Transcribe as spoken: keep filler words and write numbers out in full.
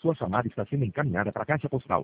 Sua chamada está sendo encaminhada para a caixa postal